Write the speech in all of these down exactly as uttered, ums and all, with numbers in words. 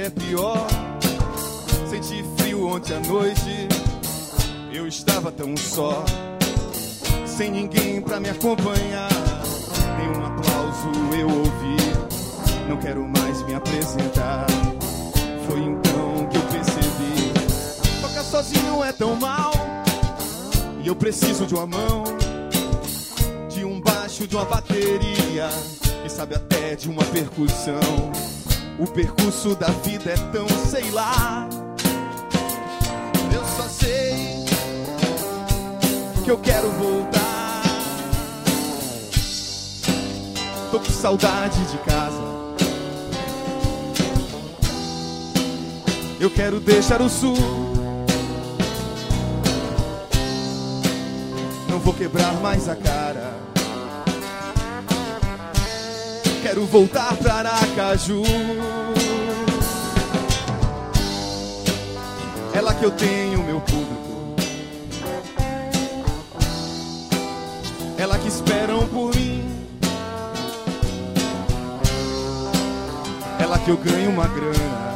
é pior. Senti frio ontem à noite, eu estava tão só, sem ninguém pra me acompanhar, nenhum aplauso eu ouvi. Não quero mais me apresentar. Foi então que eu percebi: tocar sozinho é tão mal, e eu preciso de uma mão, de um baixo, de uma bateria, quem sabe até de uma percussão. O percurso da vida é tão, sei lá. Eu só sei que eu quero voltar. Tô com saudade de casa. Eu quero deixar o sul. Não vou quebrar mais a cara. Quero voltar pra Aracaju. É lá que eu tenho meu público. É lá que esperam por mim. É lá que eu ganho uma grana.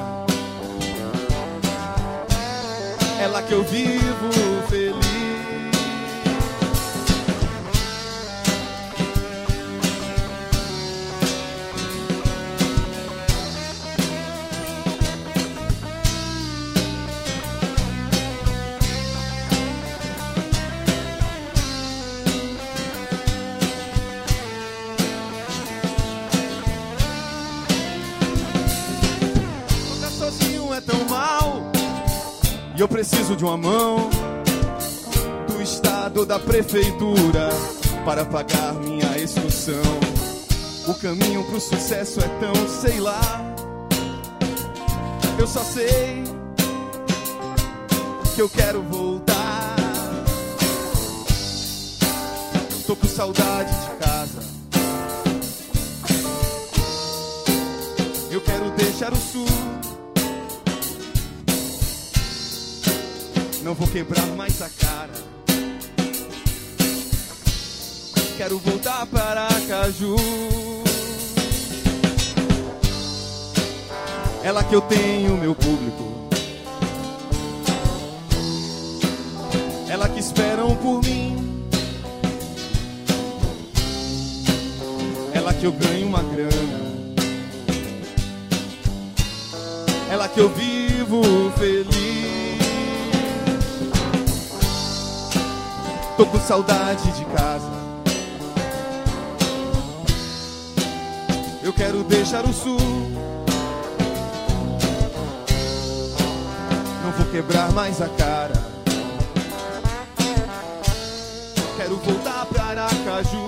É lá que eu vivo feliz. E eu preciso de uma mão do estado ou da prefeitura para pagar minha excursão. O caminho pro sucesso é tão, sei lá. Eu só sei que eu quero voltar. Tô com saudade de casa. Eu quero deixar o sul. Não vou quebrar mais a cara. Quero voltar para Aracaju. É lá que eu tenho meu público. É lá que esperam por mim. É lá que eu ganho uma grana. É lá que eu vivo feliz. Tô com saudade de casa. Eu quero deixar o sul. Não vou quebrar mais a cara. Quero voltar pra Aracaju.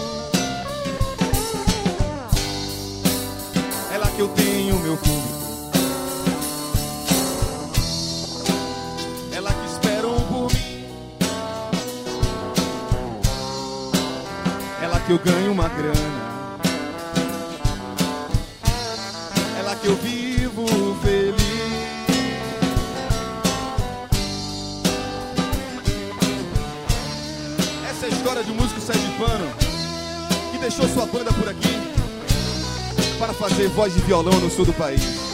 É lá que eu tenho meu público. É lá que esperam por mim. É lá que eu ganho uma grana. É lá que eu vivo feliz. Essa é a história de um músico sergipano que deixou sua banda por aqui para fazer voz de violão no sul do país.